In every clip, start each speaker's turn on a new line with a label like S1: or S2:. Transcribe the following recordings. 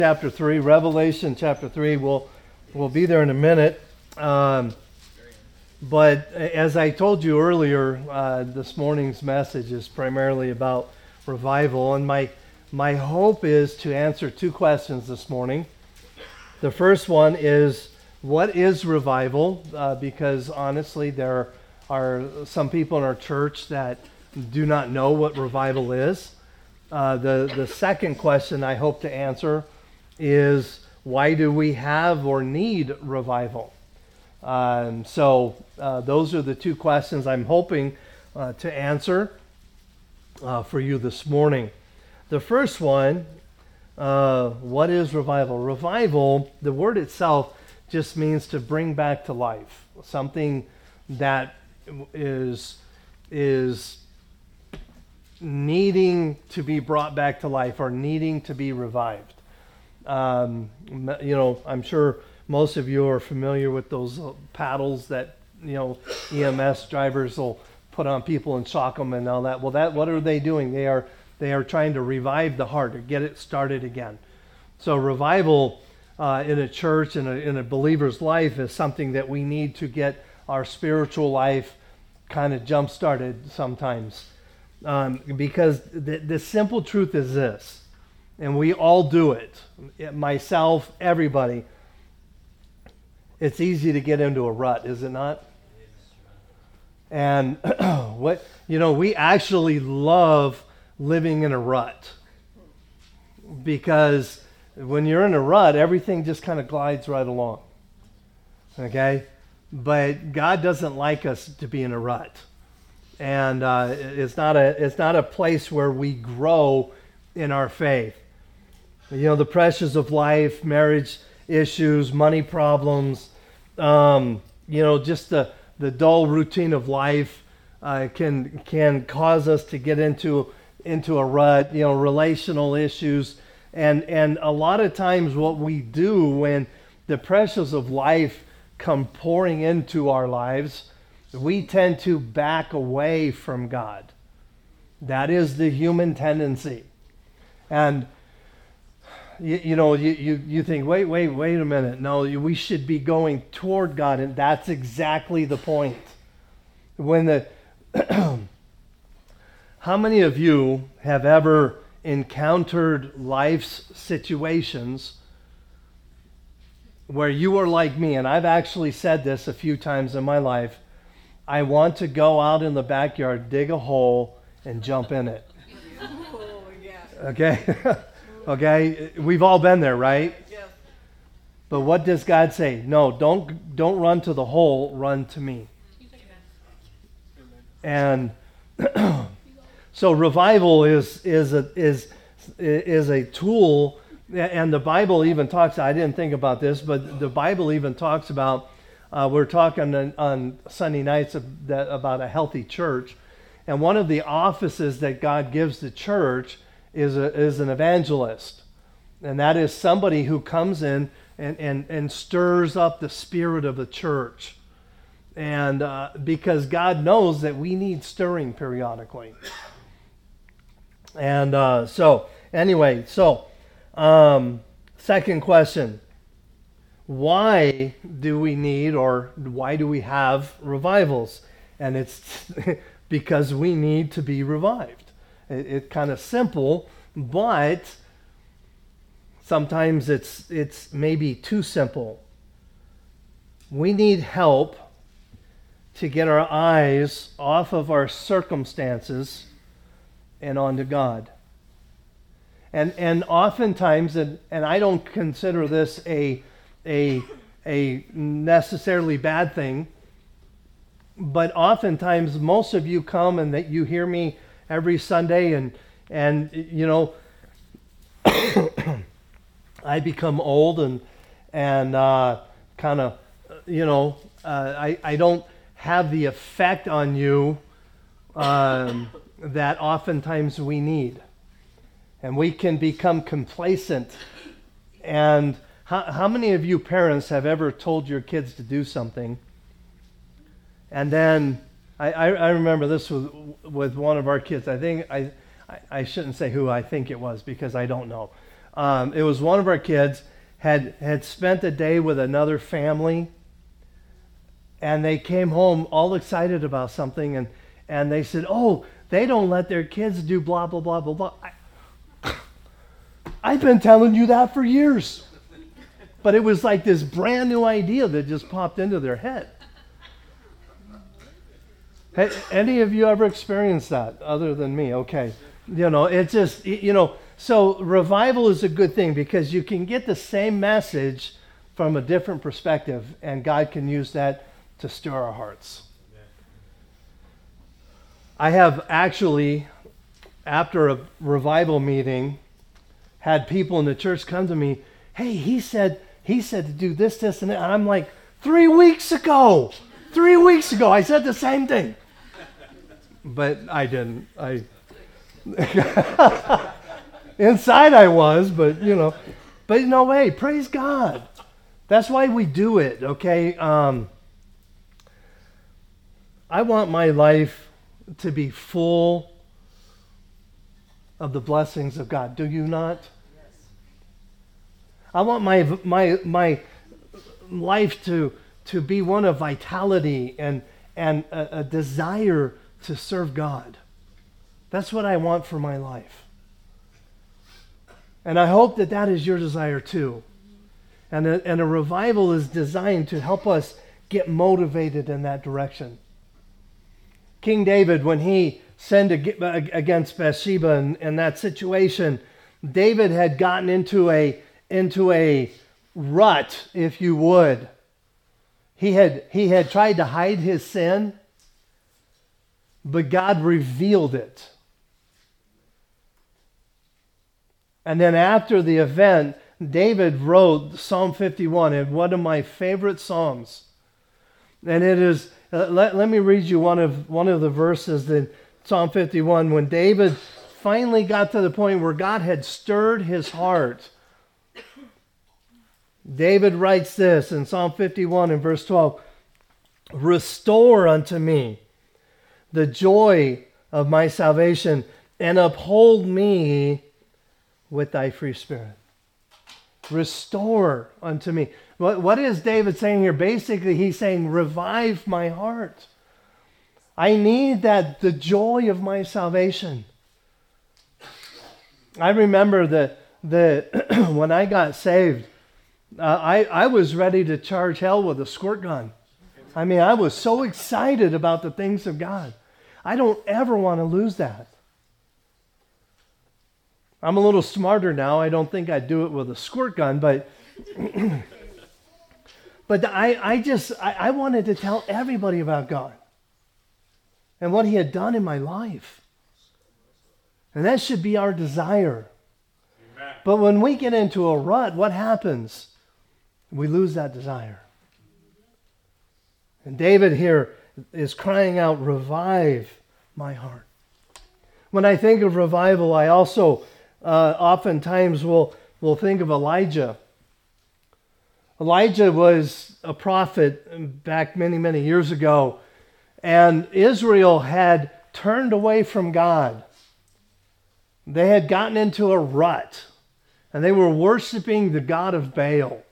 S1: Chapter 3, Revelation chapter 3. We'll be there in a minute. But as I told you earlier, this morning's message is primarily about revival. And my hope is to answer two questions this morning. The first one is, what is revival? Because honestly, there are some people in our church that do not know what revival is. The second question I hope to answer is, why do we have or need revival? So those are the two questions I'm hoping to answer for you this morning. The first one, what is revival? Revival, the word itself just means to bring back to life. Something that is needing to be brought back to life or needing to be revived. I'm sure most of you are familiar with those paddles that, EMS drivers will put on people and shock them and all that. Well, what are they doing? They are trying to revive the heart or get it started again. So revival in a church, in a believer's life, is something that we need to get our spiritual life kind of jump-started sometimes. Because the simple truth is this, and we all do it, myself, everybody. It's easy to get into a rut, is it not? And we actually love living in a rut, because when you're in a rut, everything just kind of glides right along. Okay? But God doesn't like us to be in a rut. And it's not a place where we grow in our faith. The pressures of life, marriage issues, money problems, just the dull routine of life can cause us to get into a rut. Relational issues, and a lot of times what we do when the pressures of life come pouring into our lives, we tend to back away from God. That is the human tendency. And you think, wait a minute. No, we should be going toward God, and that's exactly the point. How many of you have ever encountered life's situations where you are like me? And I've actually said this a few times in my life. I want to go out in the backyard, dig a hole, and jump in it. Oh, yeah. Okay? Okay? We've all been there, right? Yes. But what does God say? No, don't run to the hole, run to me. And so revival is a tool, and the Bible even talks, I didn't think about this, but the Bible even talks about, we're talking on Sunday nights about a healthy church. And one of the offices that God gives the church is an evangelist. And that is somebody who comes in and stirs up the spirit of the church. And because God knows that we need stirring periodically. And second question. Why do we need, or why do we have revivals? And it's because we need to be revived. It's kind of simple, but sometimes it's maybe too simple. We need help to get our eyes off of our circumstances and onto God. And oftentimes, and I don't consider this a necessarily bad thing, but oftentimes most of you come and that you hear me every Sunday, and I become old and kind of I don't have the effect on you that oftentimes we need, and we can become complacent. And how many of you parents have ever told your kids to do something, and then I remember this with one of our kids. I think I shouldn't say who I think it was, because I don't know. It was one of our kids had spent a day with another family, and they came home all excited about something, and they said, "Oh, they don't let their kids do blah blah blah blah blah." I've been telling you that for years, but it was like this brand new idea that just popped into their head. Hey, any of you ever experienced that other than me? Okay. It's just, so revival is a good thing because you can get the same message from a different perspective, and God can use that to stir our hearts. I have actually, after a revival meeting, had people in the church come to me, "Hey, he said to do this, and that." And I'm like, 3 weeks ago I said the same thing. But I didn't. Inside I was, but no way. Praise God. That's why we do it, okay? I want my life to be full of the blessings of God. Do you not? Yes. I want my life to be one of vitality and a desire to serve God. That's what I want for my life. And I hope that is your desire too. And a revival is designed to help us get motivated in that direction. King David, when he sinned against Bathsheba in that situation, David had gotten into a rut, if you would. He had tried to hide his sin, but God revealed it. And then after the event, David wrote Psalm 51, and one of my favorite psalms. And it is, let me read you one of the verses in Psalm 51, when David finally got to the point where God had stirred his heart. David writes this in Psalm 51 and verse 12, "Restore unto me the joy of my salvation, and uphold me with thy free spirit." Restore unto me. What is David saying here? Basically, he's saying, revive my heart. I need the joy of my salvation. I remember that when I got saved, I was ready to charge hell with a squirt gun. I mean, I was so excited about the things of God. I don't ever want to lose that. I'm a little smarter now. I don't think I'd do it with a squirt gun, but I wanted to tell everybody about God and what he had done in my life. And that should be our desire. Amen. But when we get into a rut, what happens? We lose that desire. And David here is crying out, revive my heart. When I think of revival, I also oftentimes will think of Elijah. Elijah was a prophet back many, many years ago, and Israel had turned away from God. They had gotten into a rut, and they were worshiping the god of Baal.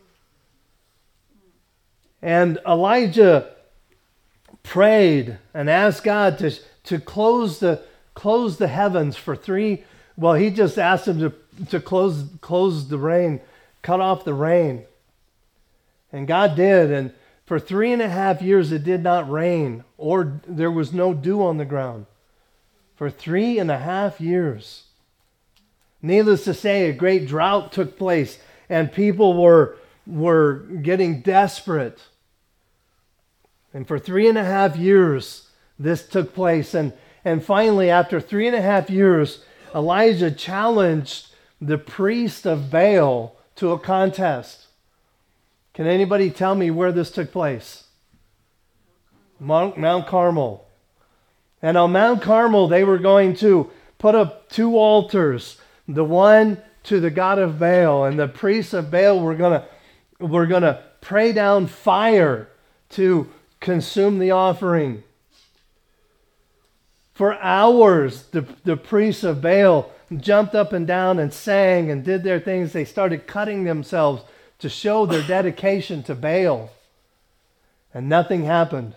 S1: And Elijah prayed and asked God to close the heavens for 3. Well, he just asked him to close the rain, cut off the rain. And God did. And for 3.5 years it did not rain, or there was no dew on the ground. For 3.5 years. Needless to say, a great drought took place, and people were getting desperate. And for 3.5 years this took place. And finally, after 3.5 years, Elijah challenged the priest of Baal to a contest. Can anybody tell me where this took place? Mount Carmel. And on Mount Carmel, they were going to put up 2 altars, the one to the god of Baal, and the priests of Baal were going to pray down fire to consume the offering. For hours, the priests of Baal, jumped up and down and sang and did their things. They started cutting themselves to show their dedication to Baal. And nothing happened.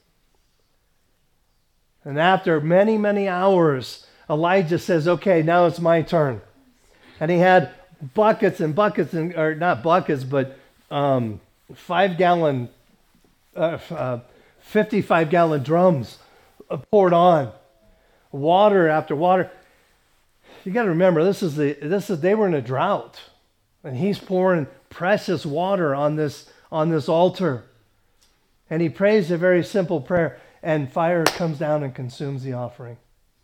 S1: And after many, many hours, Elijah says, okay, now it's my turn. And he had buckets and buckets, or not buckets, but 55-gallon drums poured on. Water after water. You got to remember, they were in a drought. And he's pouring precious water on this altar. And he prays a very simple prayer. And fire comes down and consumes the offering.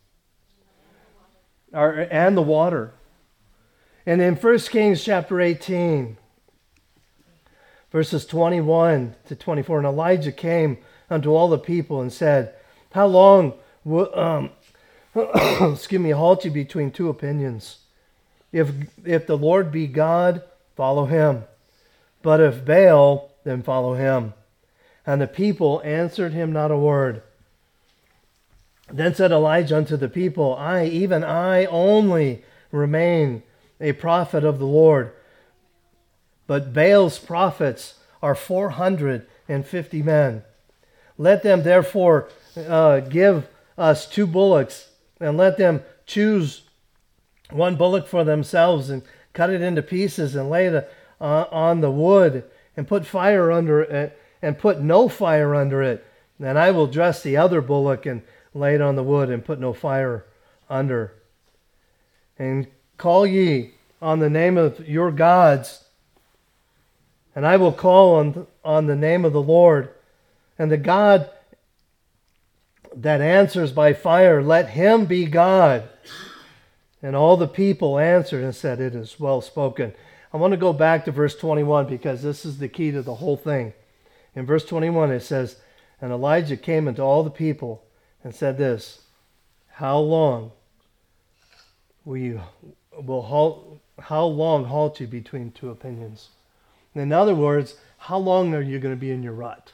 S1: And the water. And in 1 Kings chapter 18, verses 21 to 24, and Elijah came unto all the people and said, how long will, halt you between two opinions? If the Lord be God, follow him. But if Baal, then follow him. And the people answered him not a word. Then said Elijah unto the people, even I only remain a prophet of the Lord. But Baal's prophets are 450 men. Let them therefore give us 2 bullocks, and let them choose 1 bullock for themselves, and cut it into pieces, and lay it on the wood, and put fire under it, and put no fire under it. And I will dress the other bullock, and lay it on the wood, and put no fire under. And call ye on the name of your gods, and I will call on the name of the Lord. And the God that answers by fire, let him be God. And all the people answered and said, it is well spoken. I want to go back to verse 21 because this is the key to the whole thing. In verse 21 it says, and Elijah came unto all the people and said this, how long halt you between two opinions? In other words, how long are you going to be in your rut?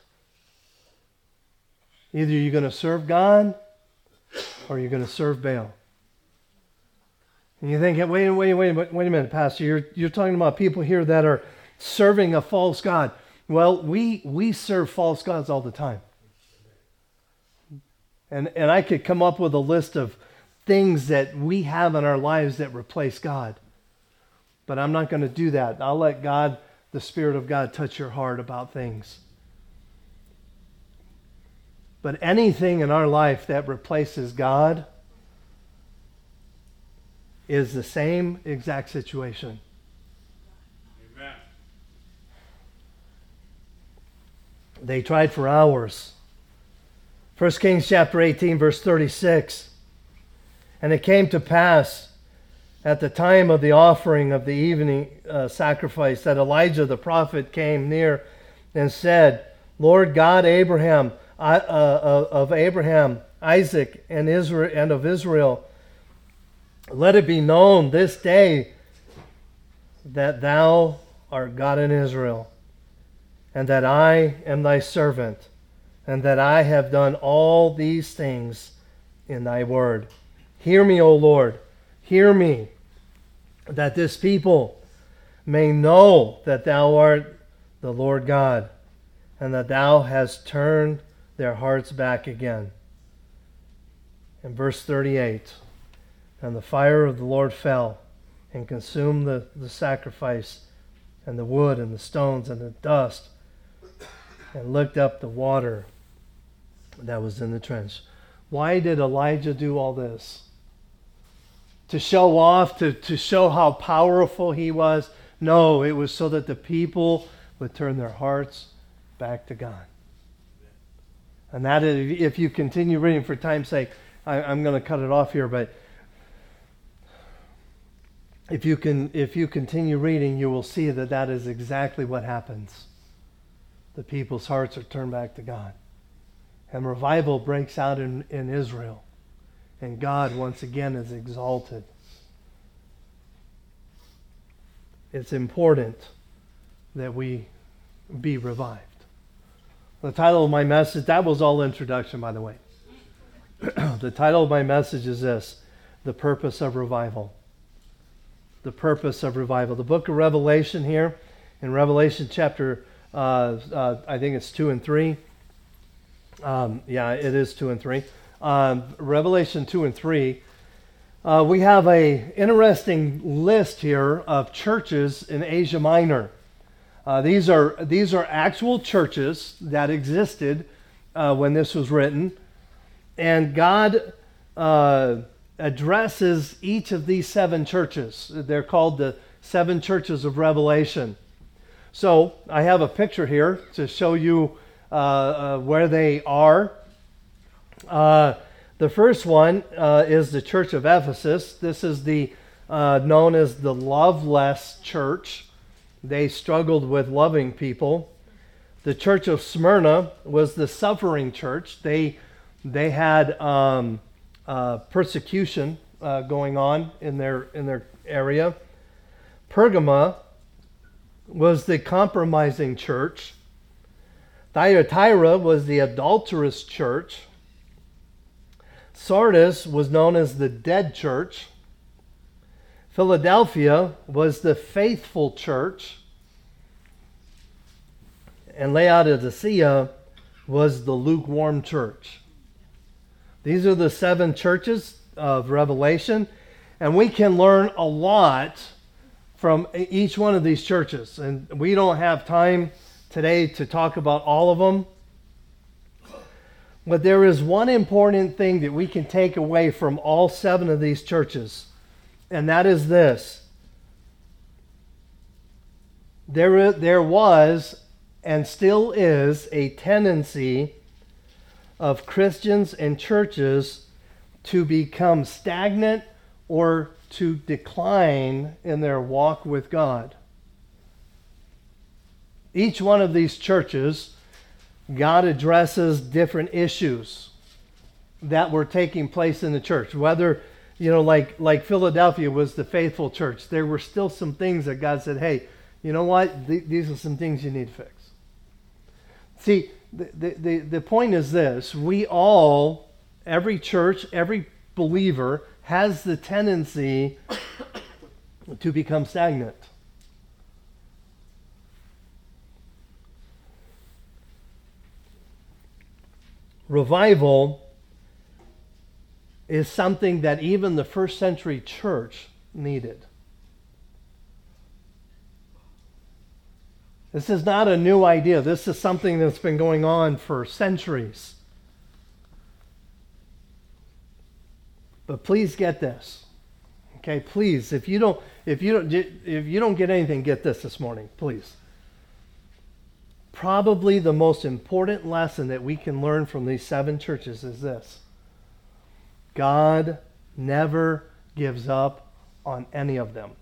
S1: Either you're going to serve God or you're going to serve Baal. And you think, wait a minute, Pastor, you're talking about people here that are serving a false god. Well, we serve false gods all the time. And I could come up with a list of things that we have in our lives that replace God. But I'm not going to do that. I'll let God, the Spirit of God, touch your heart about things. But anything in our life that replaces God is the same exact situation.
S2: Amen.
S1: They tried for hours. 1 Kings chapter 18, verse 36. And it came to pass at the time of the offering of the evening sacrifice that Elijah the prophet came near and said, Lord God of Abraham, Isaac, and Israel, and of Israel, let it be known this day that thou art God in Israel, and that I am thy servant, and that I have done all these things in thy word. Hear me, O Lord, hear me, that this people may know that thou art the Lord God, and that thou hast turned their hearts back again. In verse 38, and the fire of the Lord fell and consumed the sacrifice and the wood and the stones and the dust, and licked up the water that was in the trench. Why did Elijah do all this? To show off, to show how powerful he was? No, it was so that the people would turn their hearts back to God. And that is, if you continue reading for time's sake, I'm going to cut it off here, but if you continue reading, you will see that is exactly what happens. The people's hearts are turned back to God. And revival breaks out in Israel. And God, once again, is exalted. It's important that we be revived. The title of my message, that was all introduction, by the way. The title of my message is this: The Purpose of Revival. the purpose of revival. The book of Revelation here, in Revelation chapter, I think it's 2 and 3. Yeah, it is 2 and 3. Revelation 2 and 3. We have a interesting list here of churches in Asia Minor. These are actual churches that existed when this was written, and God addresses each of these 7 churches. They're called the 7 churches of Revelation. So I have a picture here to show you where they are. The first one is the Church of Ephesus. This is the known as the loveless church. They struggled with loving people. The Church of Smyrna was the suffering church. They had persecution going on in their area. Pergama was the compromising church. Thyatira was the adulterous church. Sardis was known as the dead church. Philadelphia was the faithful church. And Laodicea was the lukewarm church. These are the 7 churches of Revelation, and we can learn a lot from each one of these churches. And we don't have time today to talk about all of them. But there is one important thing that we can take away from all 7 of these churches, and that is this. There was and still is a tendency of Christians and churches to become stagnant or to decline in their walk with God. Each one of these churches, God addresses different issues that were taking place in the church. Whether, like Philadelphia was the faithful church, there were still some things that God said, hey, you know what? These are some things you need to fix. See, the point is this. Every church, every believer has the tendency to become stagnant. Revival is something that even the first century church needed. This is not a new idea. This is something that's been going on for centuries. But please get this. Okay, please, if you don't get anything, get this morning, please. Probably the most important lesson that we can learn from these 7 churches is this. God never gives up on any of them.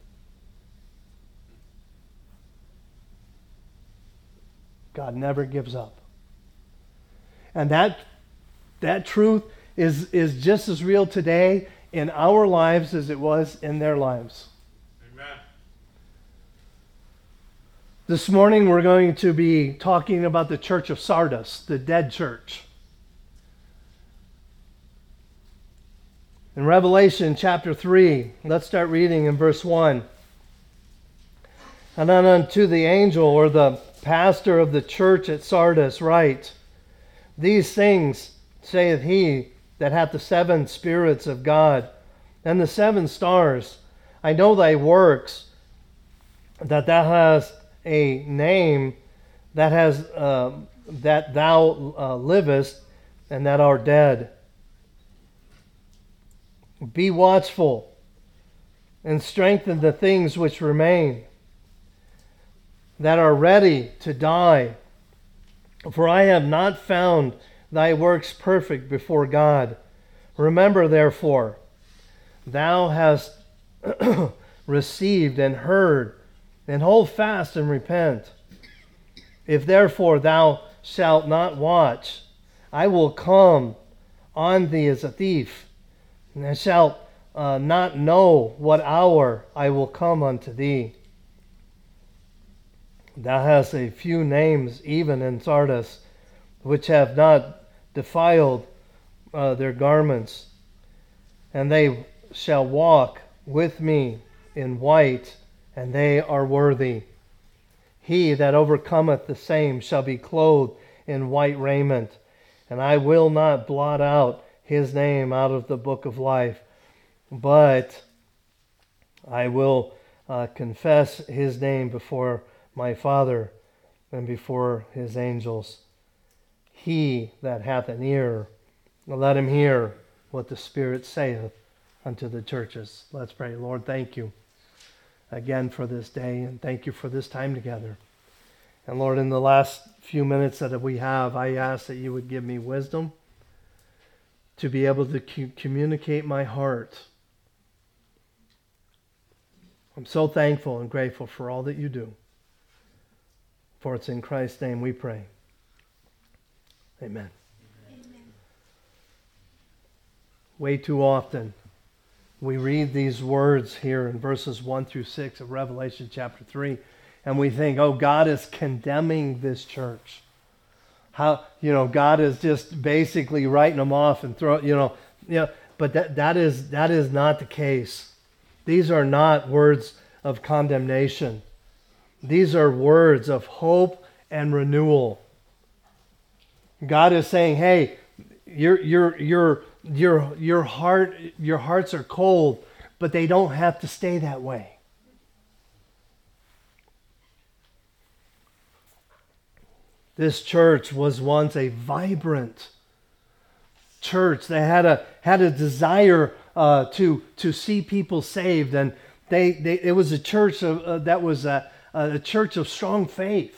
S1: God never gives up. And that truth is just as real today in our lives as it was in their lives.
S2: Amen.
S1: This morning we're going to be talking about the church of Sardis, the dead church. In Revelation chapter 3, let's start reading in verse 1. And then unto the angel, or the pastor of the church at Sardis, write, These things saith he that hath the 7 spirits of God, and the 7 stars. I know thy works, that thou hast a name, that thou livest, and that art dead. Be watchful, and strengthen the things which remain, that are ready to die. For I have not found thy works perfect before God. Remember, therefore, thou hast received and heard, and hold fast and repent. If therefore thou shalt not watch, I will come on thee as a thief, and thou shalt not know what hour I will come unto thee. Thou hast a few names even in Sardis, which have not defiled their garments, and they shall walk with me in white, and they are worthy. He that overcometh the same shall be clothed in white raiment, and I will not blot out his name out of the book of life, but I will confess his name before my Father and before his angels. He that hath an ear, let him hear what the Spirit saith unto the churches. Let's pray. Lord, thank you again for this day, and thank you for this time together. And Lord, in the last few minutes that we have, I ask that you would give me wisdom to be able to communicate my heart. I'm so thankful and grateful for all that you do. For it's in Christ's name we pray. Amen. Amen. Way too often we read these words here in verses 1 through 6 of Revelation chapter 3, and we think, oh, God is condemning this church. How, God is just basically writing them off and but that is not the case. These are not words of condemnation. These are words of hope and renewal. God is saying, hey, your hearts are cold, but they don't have to stay that way. This church was once a vibrant church. They had a desire to see people saved, and it was a church that was a church of strong faith.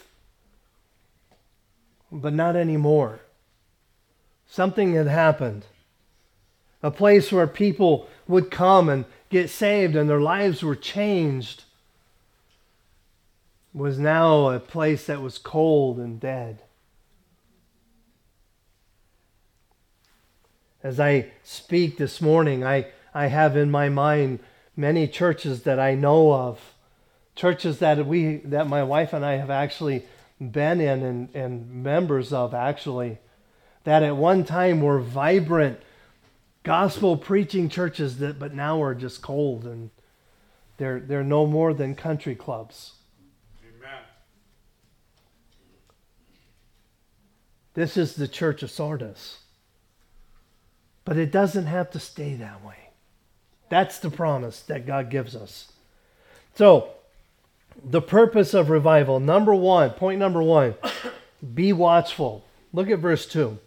S1: But not anymore. Something had happened. A place where people would come and get saved and their lives were changed was now a place that was cold and dead. As I speak this morning, I have in my mind many churches that I know of, churches that my wife and I have actually been in and members of, actually, that at one time were vibrant gospel preaching churches but now are just cold, and they're no more than country clubs.
S2: Amen.
S1: This is the church of Sardis. But it doesn't have to stay that way. That's the promise that God gives us. So, the purpose of revival, point number one, be watchful. Look at verse 2.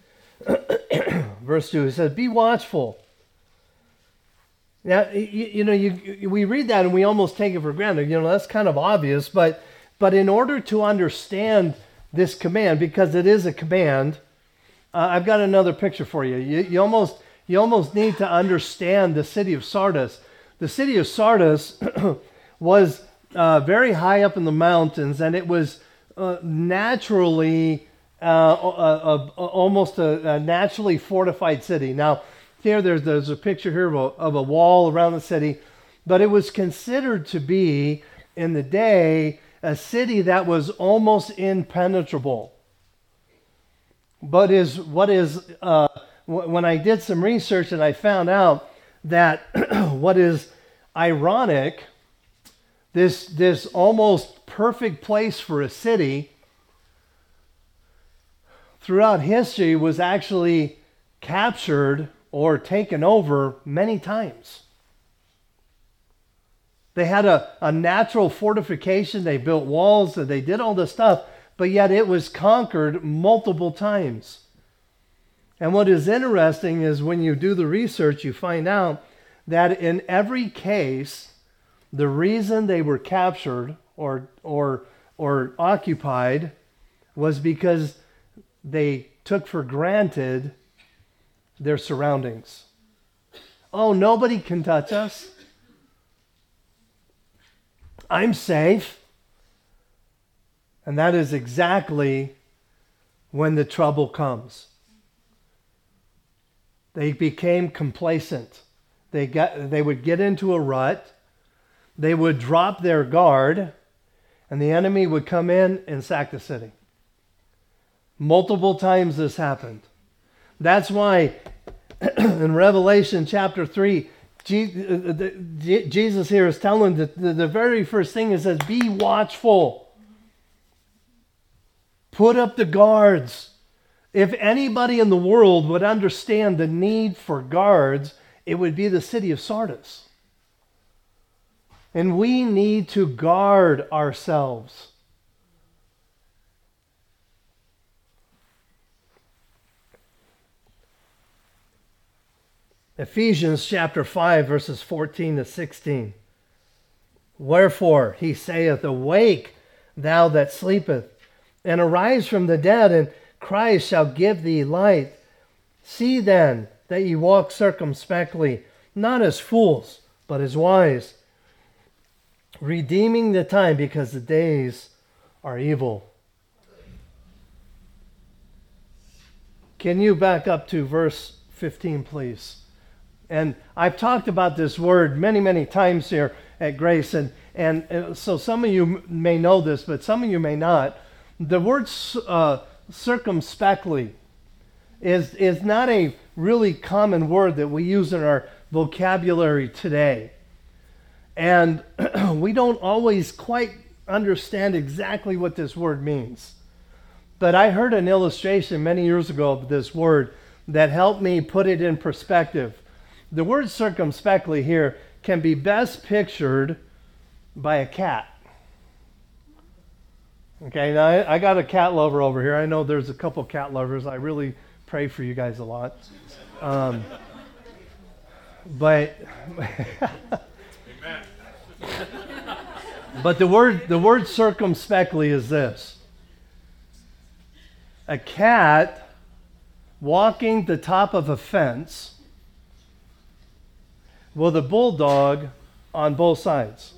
S1: Verse 2, it says, be watchful. Now, we read that and we almost take it for granted. That's kind of obvious, but in order to understand this command, because it is a command, I've got another picture for you. You almost need to understand the city of Sardis. The city of Sardis was very high up in the mountains, and it was naturally almost a naturally fortified city. Now, here there's a picture here of a wall around the city, but it was considered to be, in the day, a city that was almost impenetrable. But when I did some research and I found out that what is ironic, this almost perfect place for a city throughout history was actually captured or taken over many times. They had a natural fortification, they built walls, and they did all this stuff, but yet it was conquered multiple times. And what is interesting is when you do the research, you find out that in every case, the reason they were captured or occupied was because they took for granted their surroundings. Oh, nobody can touch us. I'm safe. And that is exactly when the trouble comes. They became complacent. They would get into a rut. They would drop their guard, and the enemy would come in and sack the city. Multiple times this happened. That's why in Revelation chapter 3, Jesus here is telling the very first thing is that be watchful. Put up the guards. If anybody in the world would understand the need for guards, it would be the city of Sardis. And we need to guard ourselves. Ephesians chapter 5, verses 14 to 16. Wherefore he saith, Awake, thou that sleepeth, and arise from the dead, and Christ shall give thee light. See then that ye walk circumspectly, not as fools, but as wise, redeeming the time, because the days are evil. Can you back up to verse 15, please? And I've talked about this word many, many times here at Grace, and so some of you may know this, but some of you may not. The word circumspectly is not a really common word that we use in our vocabulary today. And we don't always quite understand exactly what this word means. But I heard an illustration many years ago of this word that helped me put it in perspective. The word circumspectly here can be best pictured by a cat. Okay, now I got a cat lover over here. I know there's a couple cat lovers. I really pray for you guys a lot. But but the word circumspectly is this: a cat walking the top of a fence with a bulldog on both sides.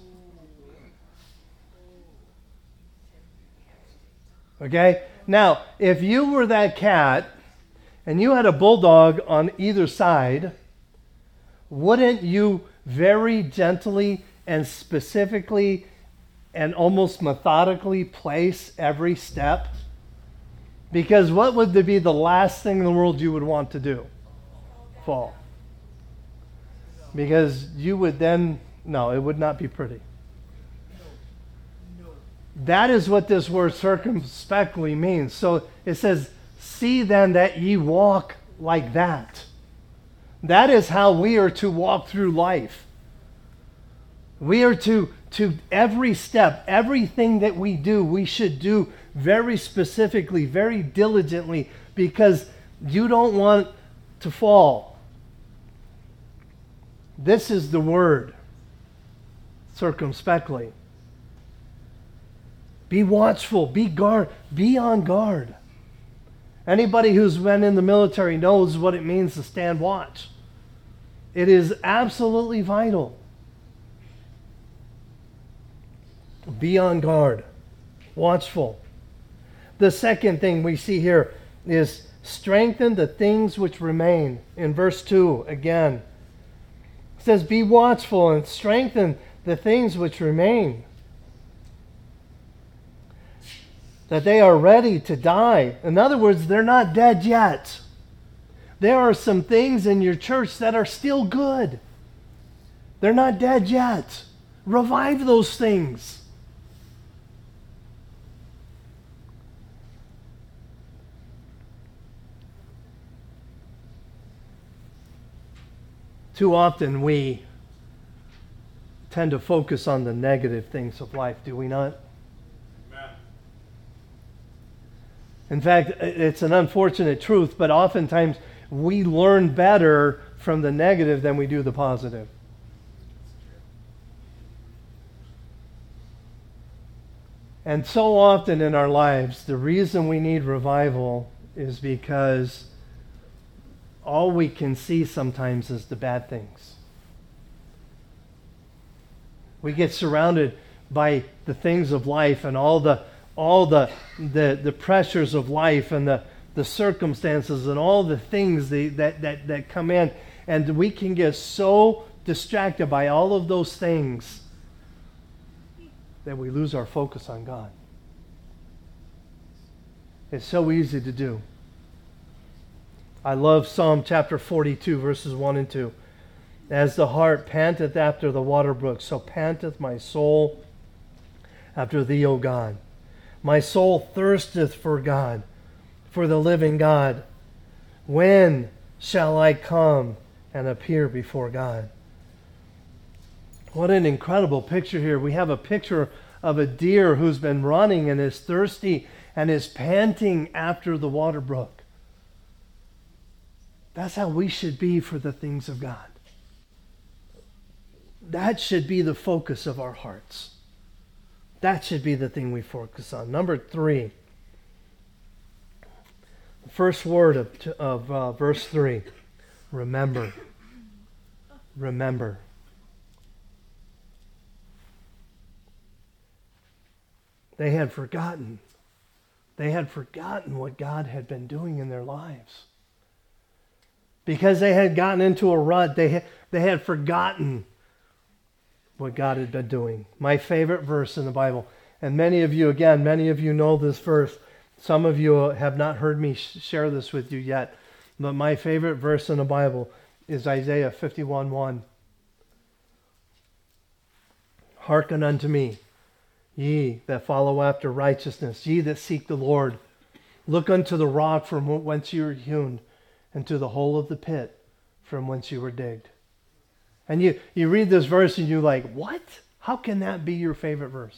S1: Okay? Now, if you were that cat and you had a bulldog on either side, wouldn't you very gently and specifically and almost methodically place every step? Because what would be the last thing in the world you would want to do? Fall. Because you would then, no, it would not be pretty. That is what this word circumspectly means. So it says, see then that ye walk like that. That is how we are to walk through life. We are to every step, everything that we do, we should do very specifically, very diligently, because you don't want to fall. This is the word, circumspectly. Be watchful, be on guard. Anybody who's been in the military knows what it means to stand watch. It is absolutely vital. Be on guard, watchful. The second thing we see here is strengthen the things which remain. In verse 2 again, it says, be watchful and strengthen the things which remain, that they are ready to die. In other words, they're not dead yet. There are some things in your church that are still good. They're not dead yet. Revive those things. Too often we tend to focus on the negative things of life, do we not?
S2: Amen.
S1: In fact, it's an unfortunate truth, but oftentimes we learn better from the negative than we do the positive. And so often in our lives, the reason we need revival is because all we can see sometimes is the bad things. We get surrounded by the things of life and all the pressures of life and the circumstances and all the things that come in, and we can get so distracted by all of those things that we lose our focus on God. It's so easy to do. I love Psalm chapter 42, verses 1 and 2. As the hart panteth after the water brook, so panteth my soul after thee, O God. My soul thirsteth for God, for the living God. When shall I come and appear before God? What an incredible picture here. We have a picture of a deer who's been running and is thirsty and is panting after the water brook. That's how we should be for the things of God. That should be the focus of our hearts. That should be the thing we focus on. Number 3. The first word of verse 3. Remember. Remember. They had forgotten. They had forgotten what God had been doing in their lives. Because they had gotten into a rut, they had forgotten what God had been doing. My favorite verse in the Bible, and many of you know this verse. Some of you have not heard me share this with you yet, but my favorite verse in the Bible is Isaiah 51:1. Hearken unto me, ye that follow after righteousness, ye that seek the Lord. Look unto the rock from whence you were hewn, and to the hole of the pit from whence you were digged. And you read this verse and you're like, what? How can that be your favorite verse?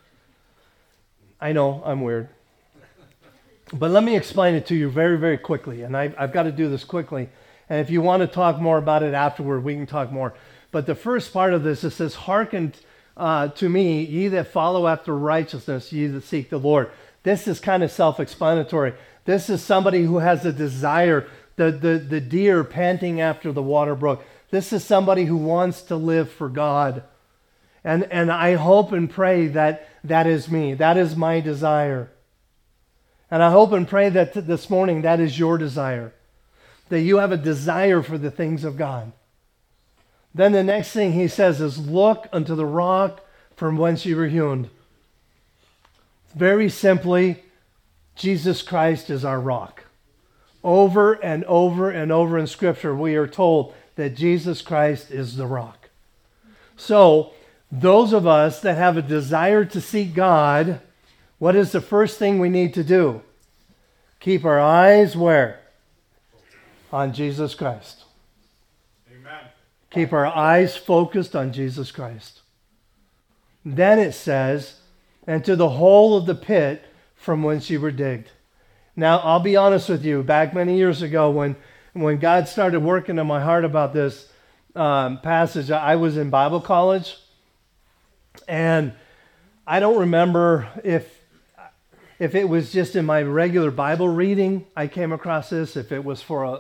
S1: I know, I'm weird. But let me explain it to you very, very quickly. And I've got to do this quickly. And if you want to talk more about it afterward, we can talk more. But the first part of this, it says, hearken to me, ye that follow after righteousness, ye that seek the Lord. This is kind of self-explanatory. This is somebody who has a desire, the deer panting after the water brook. This is somebody who wants to live for God. And I hope and pray that that is me. That is my desire. And I hope and pray that this morning that is your desire. That you have a desire for the things of God. Then the next thing he says is, look unto the rock from whence you were hewn. Very simply, Jesus Christ is our rock. Over and over and over in Scripture, we are told that Jesus Christ is the rock. So, those of us that have a desire to seek God, what is the first thing we need to do? Keep our eyes where? On Jesus Christ.
S2: Amen.
S1: Keep our eyes focused on Jesus Christ. Then it says, and to the hole of the pit from whence you were digged. Now, I'll be honest with you. Back many years ago when God started working in my heart about this passage, I was in Bible college. And I don't remember if it was just in my regular Bible reading I came across this, if it was for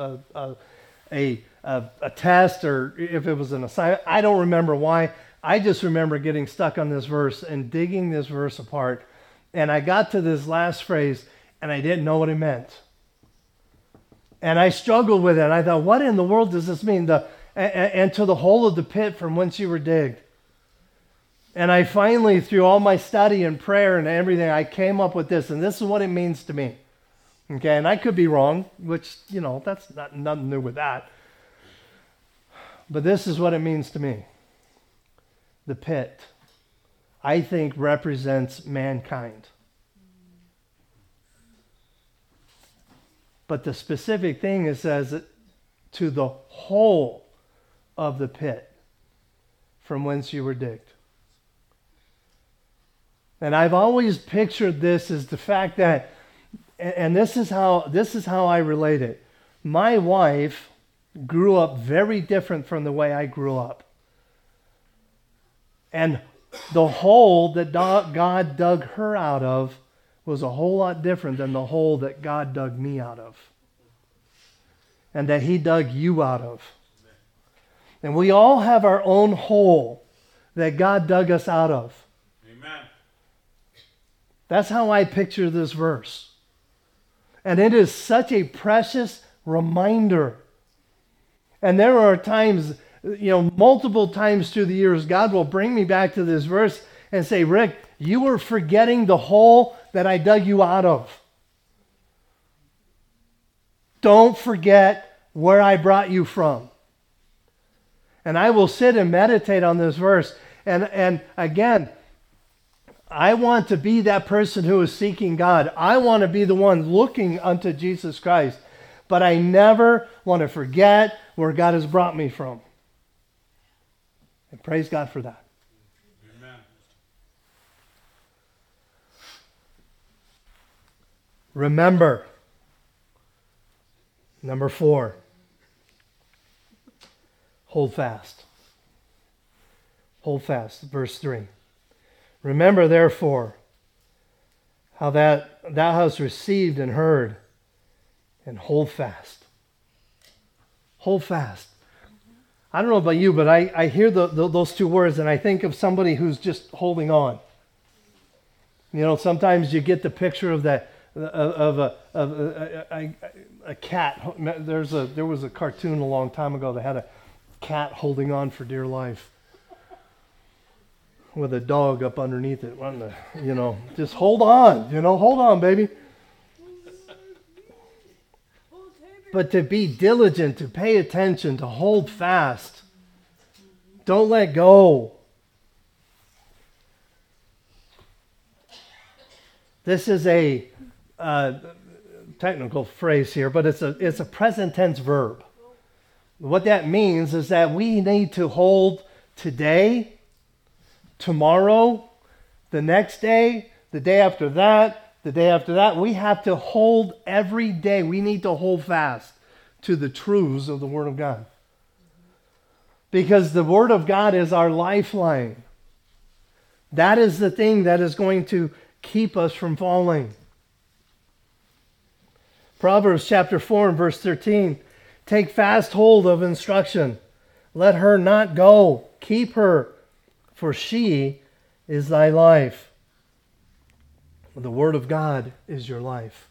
S1: a test or if it was an assignment. I don't remember why. I just remember getting stuck on this verse and digging this verse apart. And I got to this last phrase and I didn't know what it meant. And I struggled with it. And I thought, what in the world does this mean? And to the hole of the pit from whence you were digged. And I finally, through all my study and prayer and everything, I came up with this. And this is what it means to me. Okay, and I could be wrong, which, that's nothing new with that. But this is what it means to me. The pit, I think, represents mankind. But the specific thing, it says, to the hole of the pit from whence you were digged. And I've always pictured this as the fact that, and this is how I relate it. My wife grew up very different from the way I grew up. And the hole that God dug her out of was a whole lot different than the hole that God dug me out of. And that he dug you out of. And we all have our own hole that God dug us out of.
S2: Amen.
S1: That's how I picture this verse. And it is such a precious reminder. And there are times, multiple times through the years, God will bring me back to this verse and say, Rick, you were forgetting the hole that I dug you out of. Don't forget where I brought you from. And I will sit and meditate on this verse. And again, I want to be that person who is seeking God. I want to be the one looking unto Jesus Christ. But I never want to forget where God has brought me from. And praise God for that.
S2: Amen.
S1: Remember. Number 4. Hold fast. Hold fast. Verse 3. Remember, therefore, how that thou hast received and heard, and hold fast. Hold fast. I don't know about you, but I hear those two words and I think of somebody who's just holding on. You know, sometimes you get the picture of that of a cat. There was a cartoon a long time ago that had a cat holding on for dear life with a dog up underneath it. Just hold on. Hold on, baby. But to be diligent, to pay attention, to hold fast. Don't let go. This is a technical phrase here, but it's a present tense verb. What that means is that we need to hold today, tomorrow, the next day, the day after that, the day after that. We have to hold every day. We need to hold fast to the truths of the Word of God. Because the Word of God is our lifeline. That is the thing that is going to keep us from falling. Proverbs chapter 4 and verse 13. Take fast hold of instruction. Let her not go. Keep her, for she is thy life. The Word of God is your life.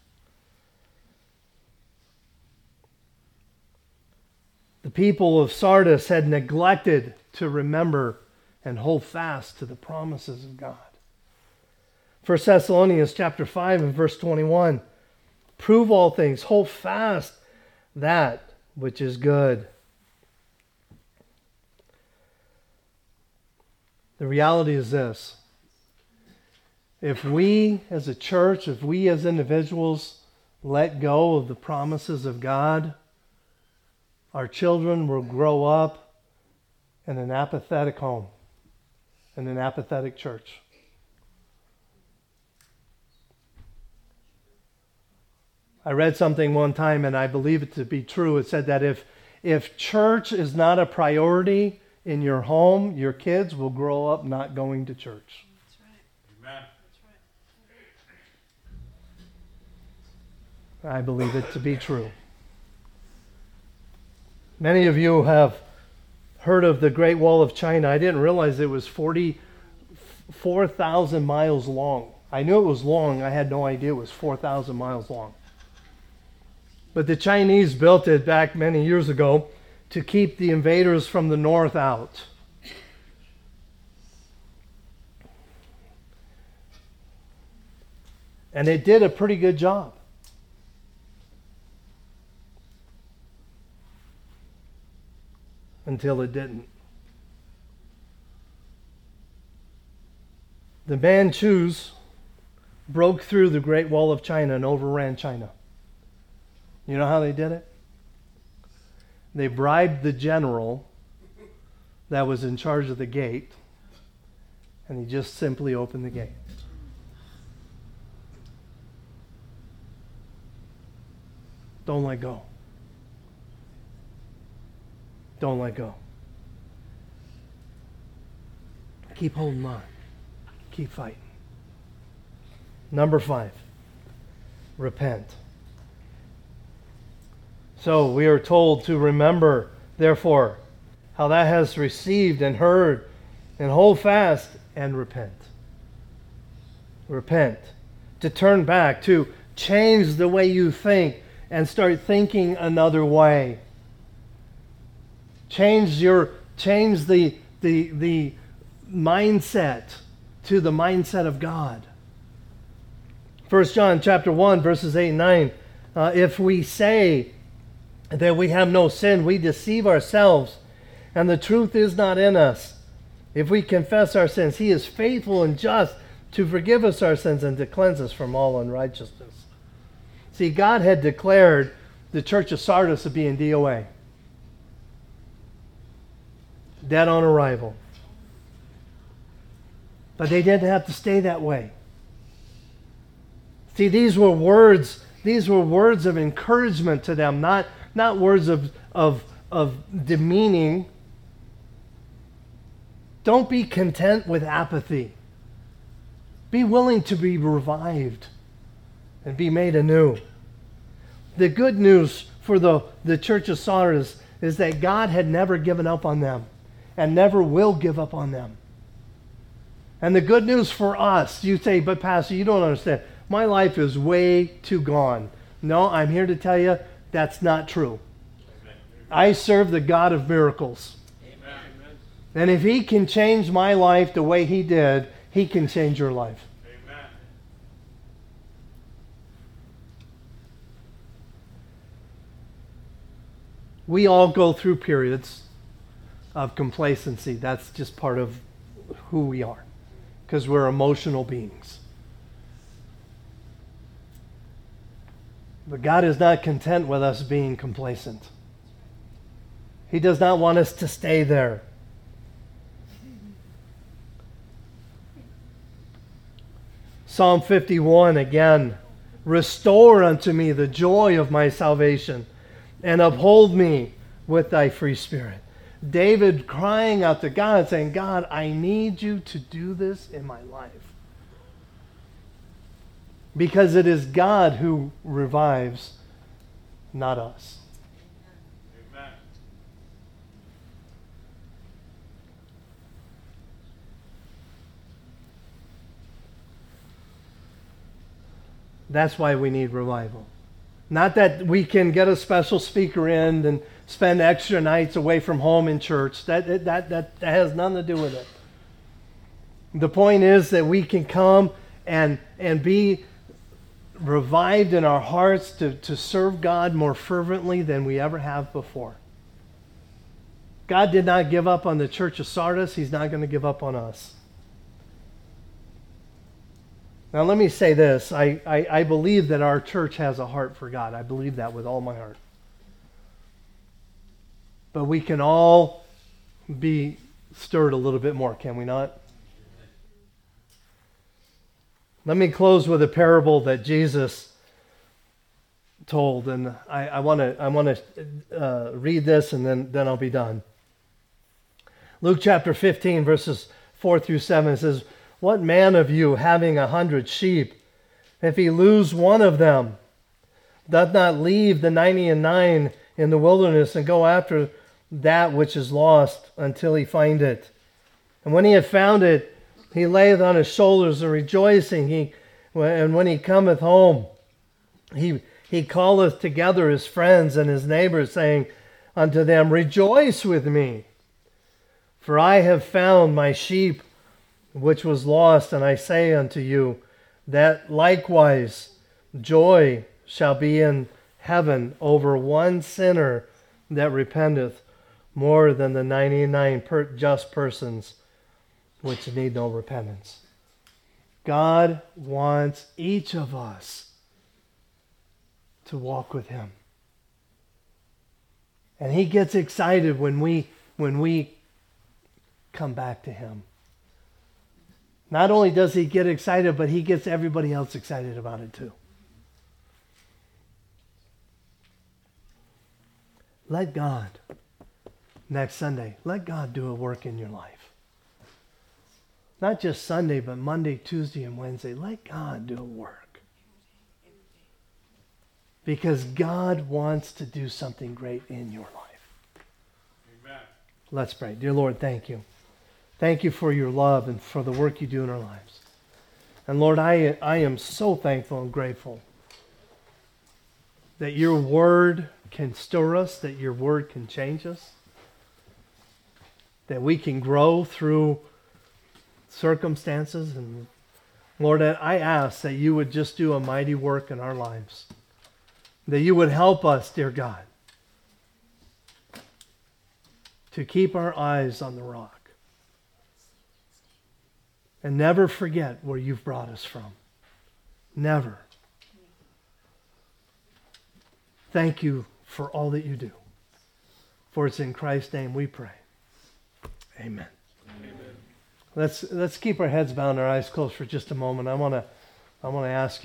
S1: The people of Sardis had neglected to remember and hold fast to the promises of God. 1 Thessalonians chapter 5 and verse 21. Prove all things. Hold fast that which is good. The reality is this. If we as a church, if we as individuals let go of the promises of God, our children will grow up in an apathetic home, in an apathetic church. I read something one time, and I believe it to be true. It said that if church is not a priority in your home, your kids will grow up not going to church.
S2: That's right. Amen. That's right.
S1: I believe it to be true. Many of you have heard of the Great Wall of China. I didn't realize it was 44,000 miles long. I knew it was long. I had no idea it was 4,000 miles long. But the Chinese built it back many years ago to keep the invaders from the north out. And it did a pretty good job. Until it didn't. The Manchus broke through the Great Wall of China and overran China. You know how they did it? They bribed the general that was in charge of the gate, and he just simply opened the gate. Don't let go. Don't let go. Keep holding on. Keep fighting. Number 5, repent. So we are told to remember, therefore, how thou hast received and heard, and hold fast and repent. Repent. To turn back, to change the way you think and start thinking another way. Change the mindset to the mindset of God. 1 John chapter 1 verses 8 and 9. If we say that we have no sin, we deceive ourselves, and the truth is not in us. If we confess our sins, he is faithful and just to forgive us our sins and to cleanse us from all unrighteousness. See, God had declared the church of Sardis to be in DOA. Dead on arrival. But they didn't have to stay that way. See, these were words of encouragement to them, not words of demeaning. Don't be content with apathy. Be willing to be revived and be made anew. The good news for the church of Sardis is that God had never given up on them and never will give up on them. And the good news for us, you say, but Pastor, you don't understand. My life is way too gone. No, I'm here to tell you that's not true. Amen. I serve the God of miracles. Amen. And if he can change my life the way he did, he can change your life. Amen. We all go through periods of complacency. That's just part of who we are, because we're emotional beings. But God is not content with us being complacent. He does not want us to stay there. Psalm 51 again, restore unto me the joy of my salvation and uphold me with thy free spirit. David crying out to God, saying, God, I need you to do this in my life. Because it is God who revives, not us. Amen. That's why we need revival. Not that we can get a special speaker in and spend extra nights away from home in church. That has nothing to do with it. The point is that we can come and be revived in our hearts to serve God more fervently than we ever have before. God did not give up on the church of Sardis. He's not going to give up on us. Now let me say this. I believe that our church has a heart for God. I believe that with all my heart. But we can all be stirred a little bit more, can we not? Let me close with a parable that Jesus told, and I want to read this, and then I'll be done. Luke chapter 15, verses 4 through 7 says, what man of you, having 100 sheep, if he lose one of them, doth not leave the 99 in the wilderness and go after that which is lost until he find it? And when he hath found it, he layeth on his shoulders and rejoicing. And when he cometh home, he calleth together his friends and his neighbors, saying unto them, rejoice with me, for I have found my sheep which was lost. And I say unto you, that likewise joy shall be in heaven over one sinner that repenteth, more than the 99 just persons which need no repentance. God wants each of us to walk with him. And he gets excited when we come back to him. Not only does he get excited, but he gets everybody else excited about it too. Let God, next Sunday, let God do a work in your life. Not just Sunday, but Monday, Tuesday, and Wednesday. Let God do a work. Because God wants to do something great in your life. Amen. Let's pray. Dear Lord, thank you. Thank you for your love and for the work you do in our lives. And Lord, I am so thankful and grateful that your word can stir us, that your word can change us, that we can grow through circumstances. And Lord, I ask that you would just do a mighty work in our lives, that you would help us, dear God, to keep our eyes on the rock and never forget where you've brought us from. Never. Thank you for all that you do. For it's in Christ's name we pray. Amen. Let's keep our heads bowed and our eyes closed for just a moment. I want to ask you.